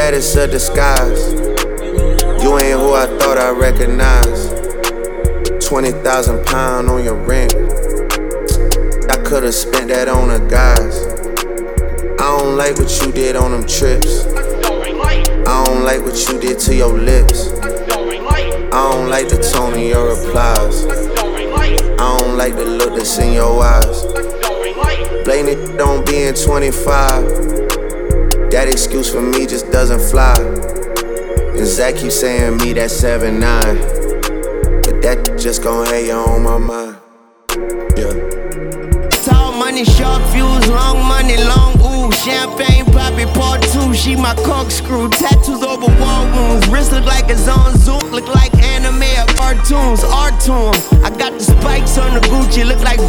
that it's a disguise. You ain't who I thought I recognized. 20,000 pounds on your rent. I could've spent that on a guys. I don't like what you did on them trips. I don't like what you did to your lips. I don't like the tone of your replies. I don't like the look that's in your eyes. Blame it on being 25. That excuse for me just doesn't fly. And Zach keeps saying me that 7'9", but that just gon' hate you on my mind. Yeah. Tall money, short fuse, long money, long ooh. Champagne poppy part 2, she my corkscrew. Tattoos over wall wounds, wrist look like it's on Zoom. Look like anime or cartoons, art to 'em. I got the spikes on the Gucci, look like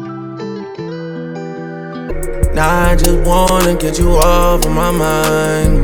Now I just wanna get you off of my mind.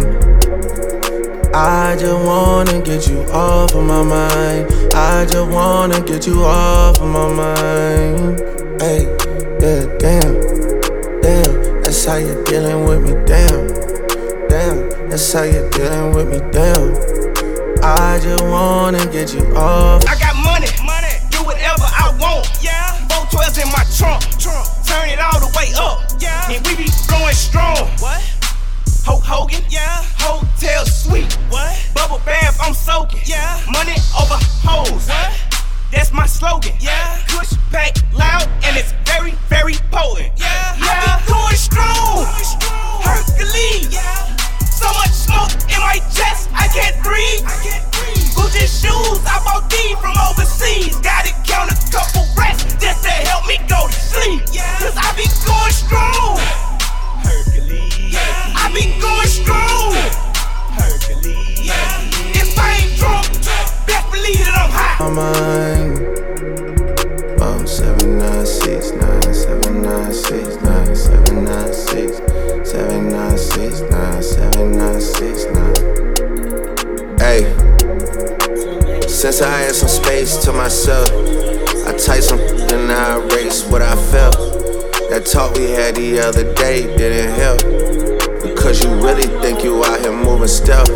I just wanna get you off of my mind. I just wanna get you off of my mind. Hey, yeah, damn, that's how you're dealing with me, damn, that's how you're dealing with me, damn. I just wanna get you off. I got money, do whatever I want. Yeah, 412s in my trunk, turn it all the way up. Yeah, and we be blowing strong. What? Hulk Hogan, yeah. Hotel suite, what? Bubble bath, I'm soaking. Yeah, money over hoes. What? That's my slogan. Yeah, push back loud and it's very, very potent. Yeah, I be going strong. Hercules. Yeah, so much smoke in my chest, I can't breathe. Gucci shoes, I bought these from overseas. Gotta count a couple racks just to help me go to sleep. Cause I be going strong. Hercules. I be going strong. Hercules. If I ain't drunk, best believe that I'm high. My mind. 796 9796 9796 796 9796. Hey, since I had some space to myself, I typed some and I erased what I felt. That talk we had the other day didn't help, because you really think you out here moving stealth.